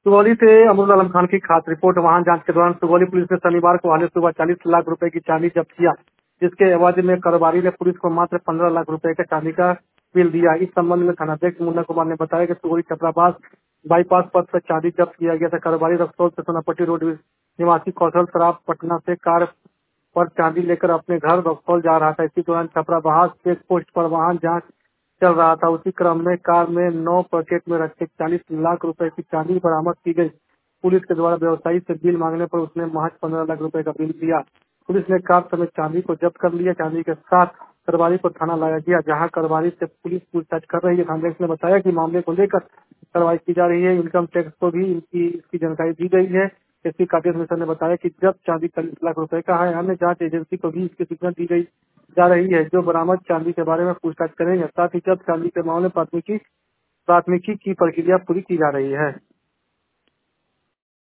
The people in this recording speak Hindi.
सुगौली से अमरुल आलम खान की खास रिपोर्ट। वाहन जांच के दौरान सुगौली पुलिस ने शनिवार को हाल सुबह 40 लाख रुपए की चांदी जब्त किया, जिसके एवज में कारोबारी ने पुलिस को मात्र 15 लाख रुपए का चांदी का बिल दिया। इस संबंध में थानाध्यक्ष मुन्ना कुमार ने बताया कि सुगौली छपराबास बाईपास पथ से चांदी जब्त किया गया था। कारोबारी रक्सौल से सोनापट्टी रोड निवासी कौशल सराफ पटना से कार पर चांदी लेकर अपने घर रक्सौल जा रहा था। इसी दौरान छपराबास चेक पोस्ट पर वाहन जांच चल रहा था। उसी क्रम में कार में 9 पैकेट में रखे 40 लाख रुपए की चांदी बरामद की गई। पुलिस के द्वारा व्यवसायी से बिल मांगने पर उसने महज 15 लाख रुपए का बिल दिया। पुलिस ने कार समेत चांदी को जब्त कर लिया। चांदी के साथ कारोबारी को थाना लाया गया, जहां कारोबारी से पुलिस पूछताछ कर रही है। थानाध्यक्ष ने बताया कि मामले को लेकर कार्रवाई की जा रही है। इनकम टैक्स को भी इसकी जानकारी दी गई है। एसपी काकेश मिश्रा ने बताया कि जब चांदी 40 लाख रुपए का है, अन्य जांच एजेंसी को भी इसकी सूचना दी गई जा रही है, जो बरामद चांदी के बारे में पूछताछ करेंगे। साथ ही जब चांदी के मामले में प्राथमिकी की प्रक्रिया पूरी की जा रही है।